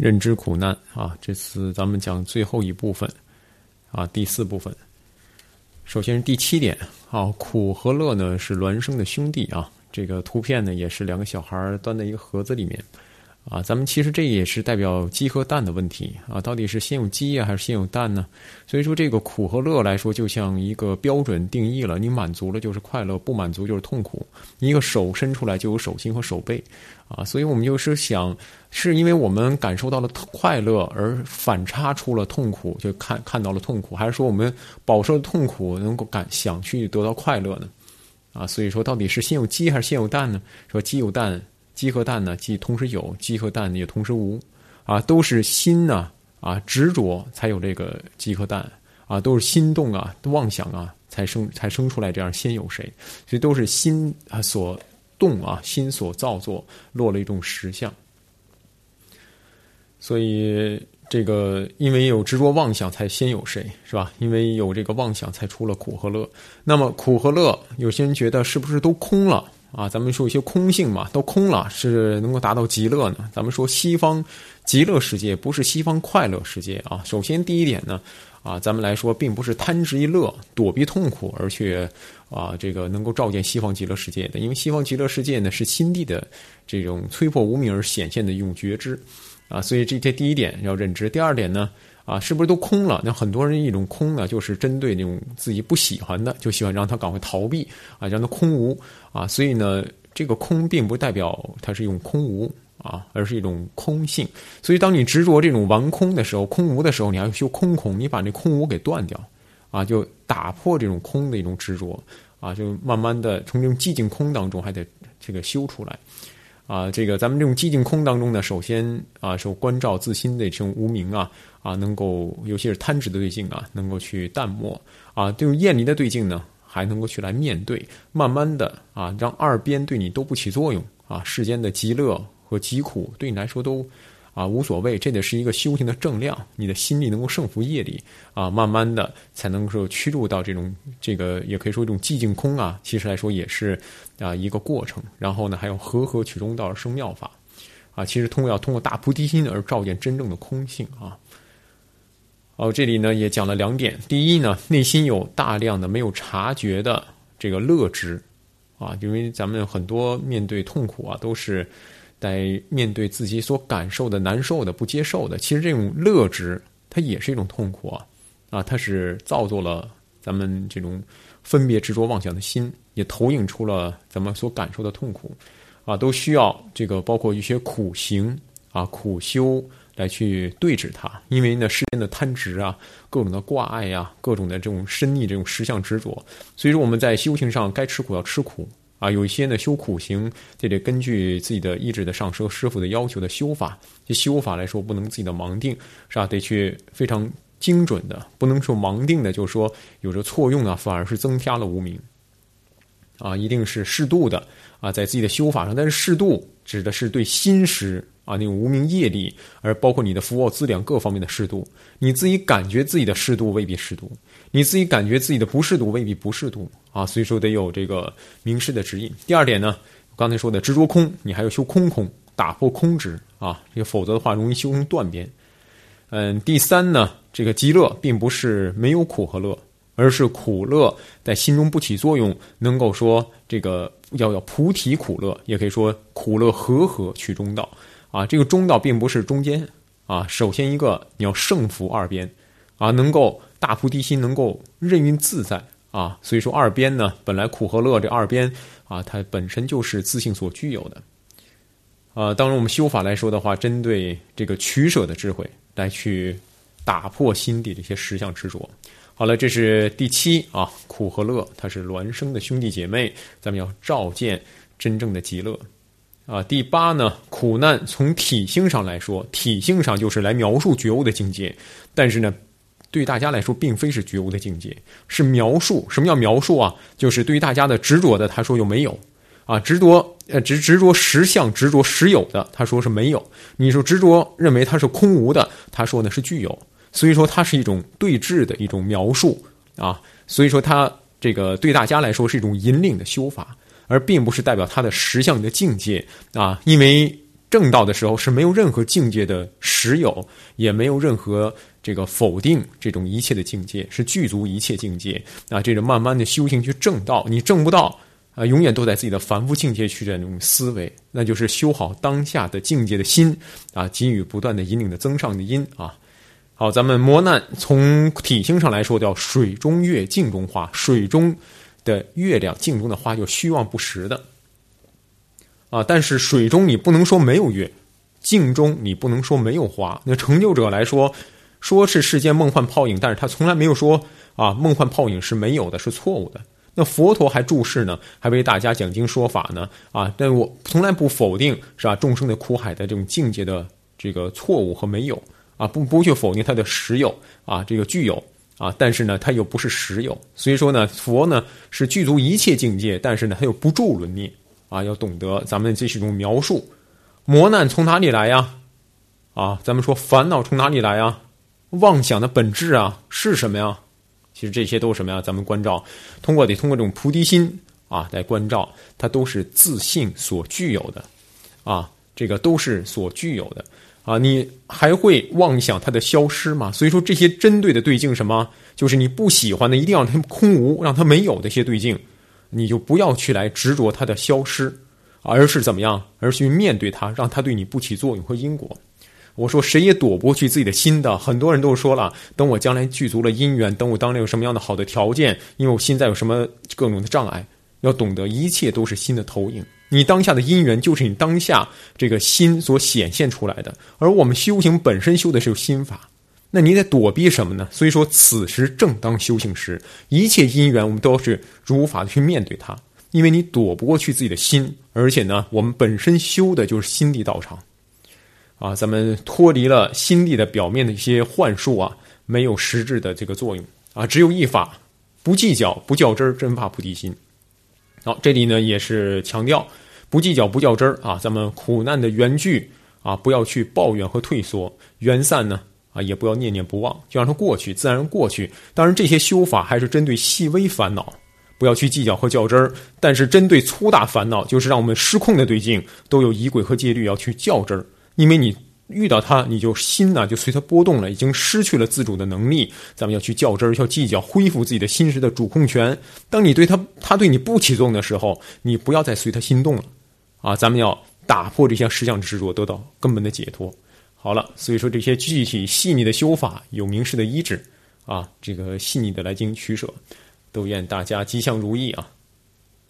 认知苦难啊，这次咱们讲最后一部分啊，第4部分。首先是第7点啊，苦和乐呢是孪生的兄弟啊。这个图片呢也是2个小孩端在一个盒子里面啊。咱们其实这也是代表鸡和蛋的问题啊，到底是先有鸡还是先有蛋呢？所以说这个苦和乐来说，就像一个标准定义了，你满足了就是快乐，不满足就是痛苦。你一个手伸出来就有手心和手背啊，所以我们就是想，是因为我们感受到了快乐而反差出了痛苦，就看到了痛苦，还是说我们饱受痛苦能够想去得到快乐呢？啊，所以说到底是先有鸡还是先有蛋呢？说鸡有蛋，鸡和蛋呢既同时有，鸡和蛋也同时无啊，都是心呢执着才有这个鸡和蛋啊，都是心动啊妄想啊才生出来这样先有谁，所以都是心所动啊，心所造作落了一种实相。所以这个因为有执着妄想才先有谁，是吧？因为有这个妄想才出了苦和乐。那么苦和乐有些人觉得是不是都空了啊？咱们说一些空性嘛，都空了是能够达到极乐呢？咱们说西方极乐世界不是西方快乐世界啊。首先第一点呢咱们来说并不是贪之一乐躲避痛苦而去这个能够照见西方极乐世界的，因为西方极乐世界呢是心地的这种摧破无明而显现的一种觉知所以这第一点要认知。第二点呢是不是都空了？那很多人一种空呢，就是针对那种自己不喜欢的，就喜欢让他赶快逃避让他空无所以呢，这个空并不代表它是一种空无而是一种空性。所以当你执着这种完空的时候，空无的时候，你还要修空，你把这空无给断掉就打破这种空的一种执着就慢慢的从这种寂静空当中还得这个修出来这个咱们这种寂静空当中呢，首先是关照自心的这种无明能够尤其是贪执的对境能够去淡漠这种厌离的对境呢，还能够去来面对，慢慢的让二边对你都不起作用世间的极乐和极苦对你来说都无所谓。这得是一个修行的正量，你的心力能够胜服业力慢慢的才能够驱入到这个也可以说这种寂静空其实来说也是一个过程。然后呢还有和取中道而生妙法其实要通过大菩提心而照见真正的空性这里呢也讲了2点。第一呢，内心有大量的没有察觉的这个乐知因为咱们很多面对痛苦都是在面对自己所感受的难受的不接受的，其实这种乐知它也是一种痛苦它是造作了咱们这种分别执着妄想的心，也投影出了咱们所感受的痛苦都需要这个包括一些苦行苦修来去对治它。因为呢世间的贪执各种的挂碍各种的这种深溺这种实相执着，所以说我们在修行上该吃苦要吃苦有一些呢修苦行这得根据自己的意志的上升师傅的要求的修法，这修法来说不能自己的盲定是吧？得去非常精准的，不能说盲定的就是说有着错用反而是增加了无明一定是适度的在自己的修法上。但是适度指的是对心识那种无明业力，而包括你的福报资粮各方面的适度。你自己感觉自己的适度未必适度，你自己感觉自己的不适度未必不适度所以说得有这个明示的指引。第二点呢，刚才说的执着空，你还要修空，打破空执这个否则的话容易修成断边。第三呢，这个极乐并不是没有苦和乐，而是苦乐在心中不起作用，能够说这个要菩提苦乐，也可以说苦乐和取中道这个中道并不是中间首先一个你要胜服二边能够大菩提心，能够任运自在所以说二边呢，本来苦和乐这二边它本身就是自性所具有的当然我们修法来说的话，针对这个取舍的智慧来去打破心底这些实相执着。好了，这是第7苦和乐它是孪生的兄弟姐妹，咱们要照见真正的极乐第8呢，苦难从体性上来说，体性上就是来描述觉悟的境界，但是呢对大家来说并非是觉悟的境界，是描述。什么叫描述就是对于大家的执着的，他说有没有执着实相，执着实有的，他说是没有。你说执着认为它是空无的，他说呢是具有。所以说它是一种对峙的一种描述所以说它这个对大家来说是一种引领的修法，而并不是代表它的实相的境界因为正道的时候是没有任何境界的实有，也没有任何这个否定这种一切的境界，是具足一切境界啊。这种慢慢的修行去正道，你正不到啊，永远都在自己的凡夫境界去的那种思维，那就是修好当下的境界的心啊，给予不断的引领的增上的因啊。好，咱们磨难从体性上来说叫水中月，镜中花。水中的月亮，镜中的花，就虚妄不实的啊。但是水中你不能说没有月，镜中你不能说没有花。那成就者来说，说是世间梦幻泡影，但是他从来没有说啊梦幻泡影是没有的，是错误的。那佛陀还注释呢，还为大家讲经说法呢啊。但我从来不否定是吧众生的苦海的这种境界的这个错误和没有啊，不去否定它的实有啊，这个具有啊，但是呢它又不是实有。所以说呢，佛呢是具足一切境界，但是呢它又不住轮涅啊，要懂得咱们这是一种描述。磨难从哪里来呀？啊，咱们说烦恼从哪里来呀？妄想的本质啊是什么呀？其实这些都是什么呀？咱们关照，通过这种菩提心啊来关照，它都是自性所具有的啊，这个都是所具有的啊。你还会妄想它的消失吗？所以说这些针对的对境什么，就是你不喜欢的，一定要让它空无，让它没有的一些对境，你就不要去来执着它的消失，而是怎么样？而是去面对它，让它对你不起作用和因果。我说谁也躲不过去自己的心的，很多人都说了，等我将来具足了因缘，等我当年有什么样的好的条件，因为我现在有什么各种的障碍，要懂得一切都是心的投影，你当下的因缘就是你当下这个心所显现出来的，而我们修行本身修的是心法，那你得躲避什么呢？所以说此时正当修行时，一切因缘我们都是如法的去面对它，因为你躲不过去自己的心，而且呢我们本身修的就是心地道场啊，咱们脱离了心地的表面的一些幻术啊，没有实质的这个作用啊，只有一法，不计较不较真儿，真发菩提心。好，这里呢也是强调不计较不较真儿啊，咱们苦难的缘聚啊，不要去抱怨和退缩，缘散呢啊也不要念念不忘，就让它过去，自然过去。当然这些修法还是针对细微烦恼，不要去计较和较真儿，但是针对粗大烦恼，就是让我们失控的对境都有仪轨和戒律要去较真儿。因为你遇到它，你就心呢就随它波动了，已经失去了自主的能力。咱们要去较真儿，要计较，恢复自己的心识的主控权。当你对它对你不起作用的时候，你不要再随它心动了啊！咱们要打破这些实相执着，得到根本的解脱。好了，所以说这些具体细腻的修法，有明示的医治啊，这个细腻的来进行取舍，都愿大家吉祥如意啊！